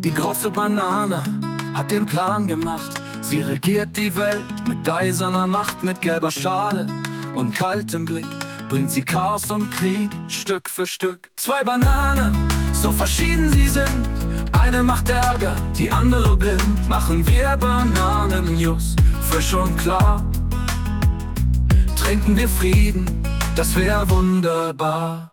Die große Banane hat den Plan gemacht. Sie regiert die Welt mit eiserner Macht, mit gelber Schale und kaltem Blick bringt sie Chaos und Krieg Stück für Stück. Zwei Bananen, so verschieden sie sind. Eine macht Ärger, die andere blind. Machen wir Bananen-News, frisch und klar. Trinken wir Frieden, das wär wunderbar.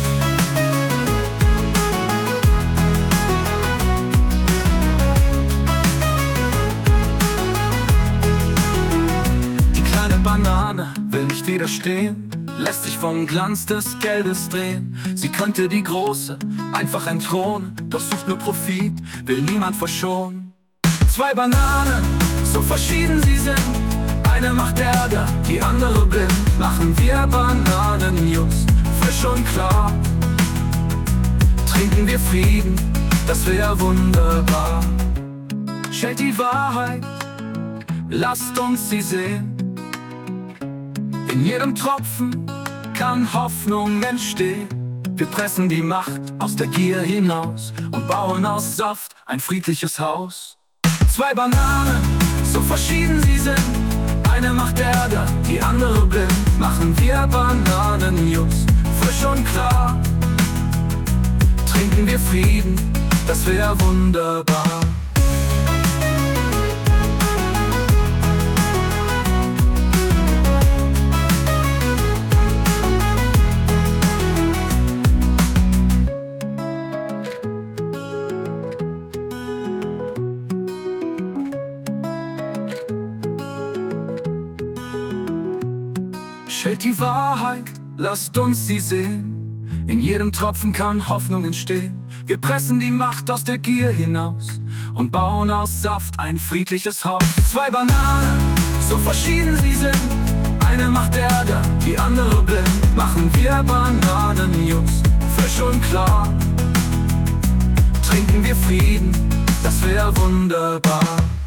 Die kleine Banane will nicht widerstehen, lässt sich vom Glanz des Geldes drehen. Sie könnte die große einfach entthronen, doch sucht nur Profit, will niemand verschonen. Zwei Bananen, so verschieden sie sind. Eine macht Ärger, die andere blind. Machen wir Bananen-News, frisch und klar. Trinken wir Frieden, das wär wunderbar. Stellt die Wahrheit, lasst uns sie sehen. In jedem Tropfen kann Hoffnung entstehen. Wir pressen die Macht aus der Gier hinaus und bauen aus Saft ein friedliches Haus. Zwei Bananen, so verschieden sie sind. Eine macht Ärger, die andere blind. Machen wir Bananen-News, frisch und klar. Trinken wir Frieden, das wär wunderbar. Stellt die Wahrheit, lasst uns sie sehen. In jedem Tropfen kann Hoffnung entstehen. Wir pressen die Macht aus der Gier hinaus und bauen aus Saft ein friedliches Haus. Zwei Bananen, so verschieden sie sind. Eine macht Ärger, die andere blind. Machen wir Bananen-News, frisch und klar. Trinken wir Frieden, das wär wunderbar.